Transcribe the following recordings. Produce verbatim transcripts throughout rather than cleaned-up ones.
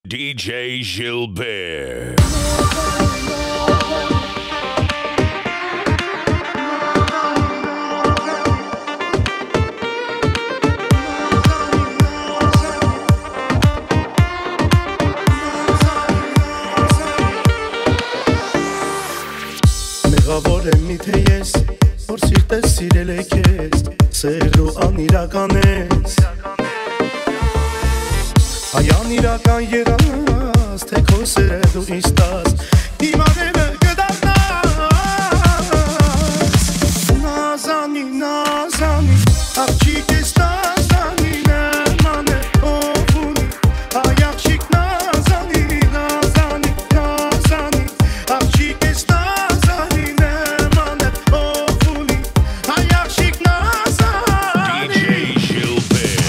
D J Gilbert. Մեղավոր եմ միթե ես, որ սիրտես սիրել է քեզ, սերն ու անիրական ես։ Այ անիրական երաս, թե քո սերը դու ինձ տաս, հիմա դեպը կդառնաս։ Նազանի, նազանի, աղջիկ ես նազանի, նման է ով ունի, այ աղջիկ նազանի, նազանի, նազանի, աղջիկ ես նազանի, նման է ով ունի, այ աղջիկ նազանի։ D J Gilbert.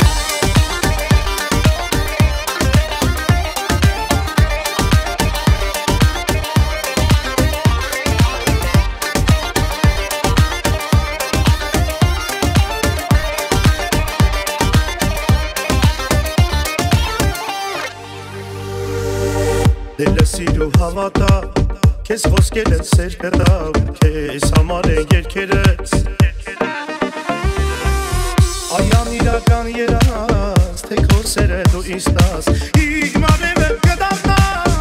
Դելը սիրու հավատա, քեզ խոսքել են սեր կտավ, քեզ համար են երկերս։ Այ անիրական երաս, թե քո սերը դու ինձ տաս, հիմա դեպը կդառնաս։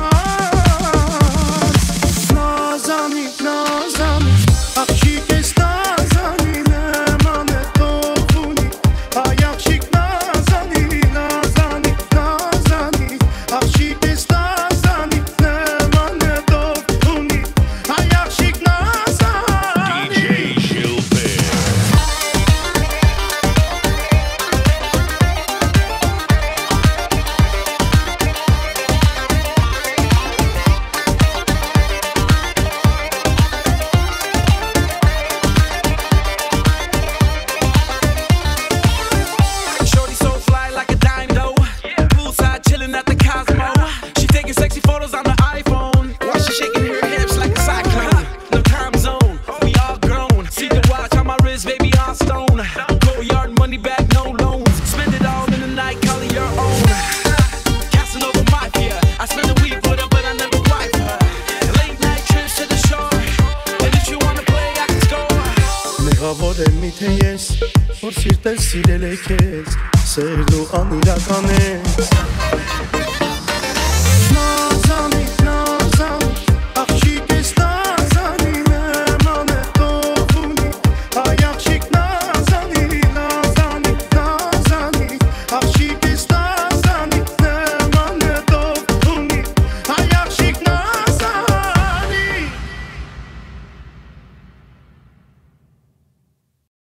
Նազանի, նազանի, աղջիկ ես նազանի, նման է ով ունի, այ աղջիկ նազանի, նազանի, նազանի, աղջիկ ես նազանի, նման է ով ունի, այ աղջիկ նազանի։ D J Gilbert. Shorty so fly like a dime though. Poolside chilling at the Cosmo. She taking sexy photos on the iPhone. While she shaking her hips like a cyclone. No time zone, we all grown. See the watch on my wrist, baby on stone. Go yard, money back, no loans. Spend it all in the night, call it your own. Casanova Mafia. I spend the week with her, but I never wipe her. Late night trips to the shore. And if you wanna play, I can score. Մեղավոր եմ միթե ես, որ սիրտես սիրել է քեզ, սերն ու անիրական ես։